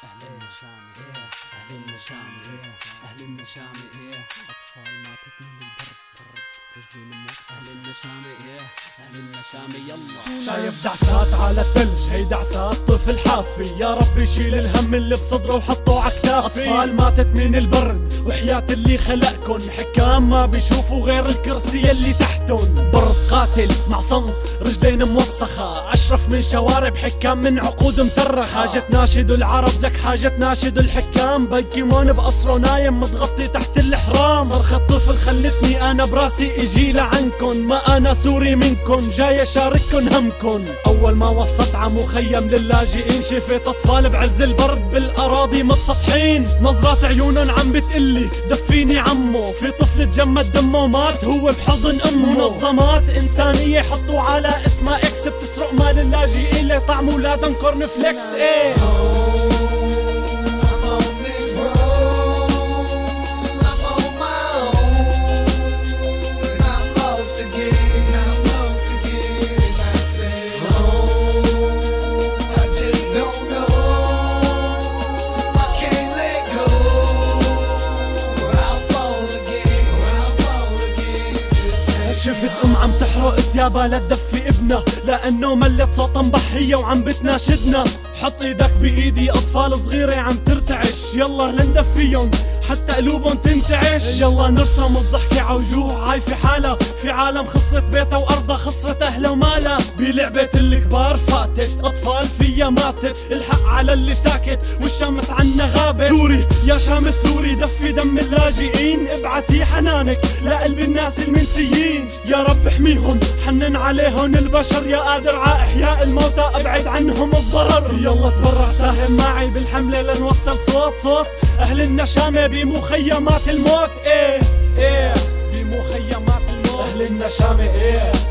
أهل النشامي إيه، أهل النشامي إيه، أهل النشامي إيه، أطفال ماتت من البرد رجلين موصل. أهل النشامي إيه، أهل النشامي يلا. شايف دعسات على الثلج، هي دعسات طفل حافي، يا رب يشيل الهم اللي بصدره وحطه عكتافي. أطفال ماتت من البرد وحياة اللي خلقكن، حكام ما بيشوفوا غير الكرسي اللي تحتن. برد قاتل مع صمت، رجلين موسخة، أشرف من شوارب حكام من عقود مترخة. حاجة ناشد العرب لك حاجة ناشد الحكام، بيكيمون بقصره نايم متغطي تحت الإحرام. صرخة طفل خلتني أنا براسي اجي لعنكن، ما أنا سوري منكن جاي أشارككن همكن. أول ما وصلت ع مخيم للاجئين، شفت أطفال بعز البرد بالأراضي متسطحين، نظرات عيونن عم بتقلي دفيني عمو. في طفل تجمد دمه مات هو بحضن أمه. منظمات إنسانية حطوا على اسمها إكس، بتسرق مال اللاجئين لطعم ولادن كورن فليكس. إيه شفت عم تحرق ثيابها لتدفي ابنها، لأنه ملت صوت ضحية وعم بتناشدنا. حط ايدك بايدي، أطفال صغيرة عم ترتعش، يلا لندفيهم حتى قلوبهم تنتعش. يلا نرسم الضحكة عوجوه هاي في حالة، في عالم خسرت بيتها وأرضها خسرت أهلها ومالها. بلعبة الكبار فاتت أطفال فيها ماتت، الحق على اللي ساكت والشمس عنا غابت. ثوري يا شام الثوري دفي دم اللاجئين، ابعتي حنانك لقلب الناس المنسيين. يا رب احميهم حنن عليهم البشر، يا قادر ع إحياء الموتى ابعد عنهم الضرر. يلا تبرع ساهم معي بالحملة لنوصل صوت أهل النشامة بمخيمات الموت. إيه بمخيمات الموت. أهل النشامة إيه